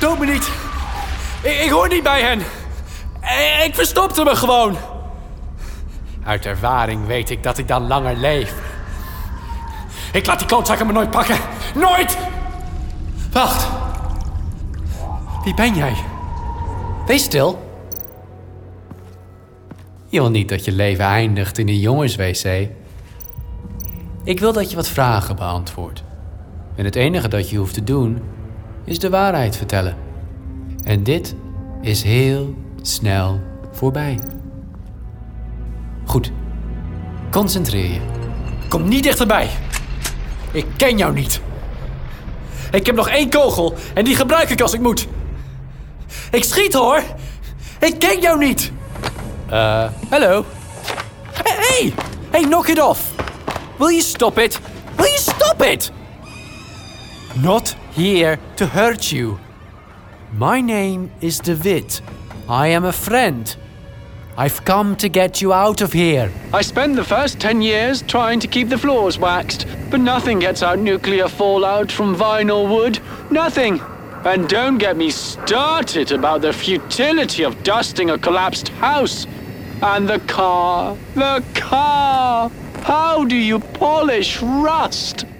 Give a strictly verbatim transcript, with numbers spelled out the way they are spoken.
Dood me niet. Ik, ik hoor niet bij hen. Ik, ik verstopte me gewoon. Uit ervaring weet ik dat ik dan langer leef. Ik laat die klootzakken me nooit pakken. Nooit! Wacht. Wie ben jij? Wees stil. Je wil niet dat je leven eindigt in een jongenswc. Ik wil dat je wat vragen beantwoordt. En het enige dat je hoeft te doen, is de waarheid vertellen. En dit is heel snel voorbij. Goed. Concentreer je. Kom niet dichterbij. Ik ken jou niet. Ik heb nog één kogel en die gebruik ik als ik moet. Ik schiet, hoor. Ik ken jou niet. Eh, uh, hallo. Hey, hey, knock it off. Will you stop it? Will you stop it? Not here to hurt you. My name is David. I am a friend. I've come to get you out of here. I spent the first ten years trying to keep the floors waxed, but nothing gets out nuclear fallout from vinyl wood. Nothing. And don't get me started about the futility of dusting a collapsed house. And the car. The car. How do you polish rust?